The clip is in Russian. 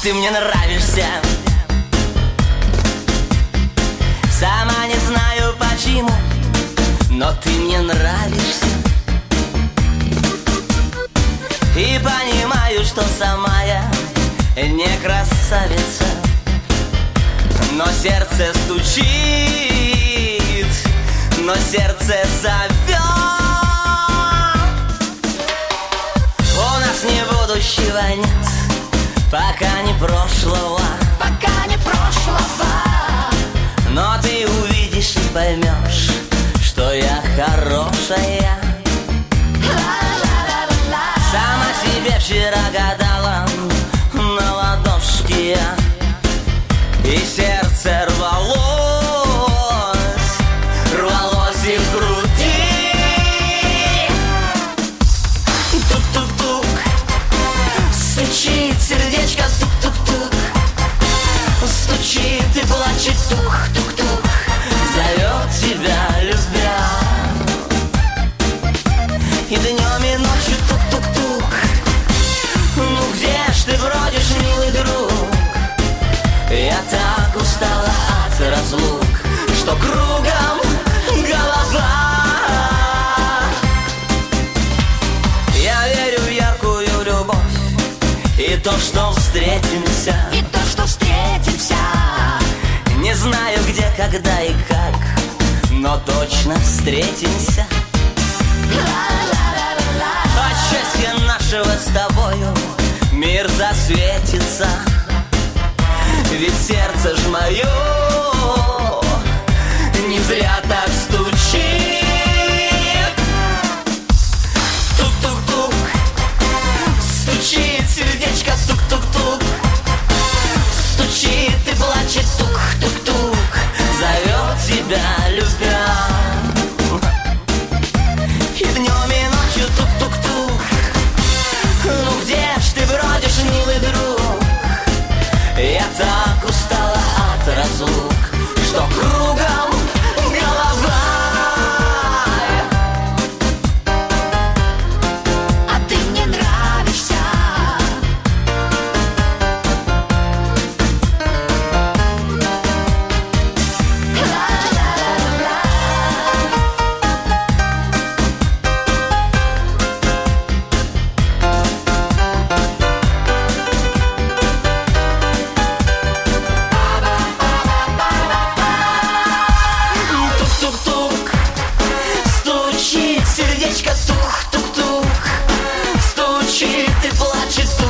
ты мне нравишься. Сама не знаю почему, но ты мне нравишься. И понимаю, что сама я не красавица, но сердце стучит, но сердце зовет. У нас не будущего нет, пока не прошлого, пока не прошлого. Но ты увидишь и поймешь, что я хорошая. Сама себе вчера гадала на ладошке я, и сердце рвалось из груди. Тук-тук-тук, стучит сердечко, тук-тук-тук, стучит и плачет, тук-тук-тук, зовет тебя, любя. И днем и ночью тук-тук-тук, ну где ж ты бродишь, милый друг? Я так устала от разлук, что кругом голова. Я верю в яркую любовь и то, что встретимся, и то, что встретимся. Не знаю где, когда и как, но точно встретимся. От счастья нашего с тобою мир засветится, ведь сердце ж мое не зря так стучит. Тук-тук-тук, стучит сердечко, тук-тук-тук, стучит и плачет, тук-тук-тук, зовет тебя, любя. И днем и ночью тук-тук-тук, ну где ж ты бродишь, милый друг? Я так устала от разлук, что кругом голова. А ты мне нравишься. Тук-тук-тук, стучит сердечко, тук-тук-тук, стучит и плачет.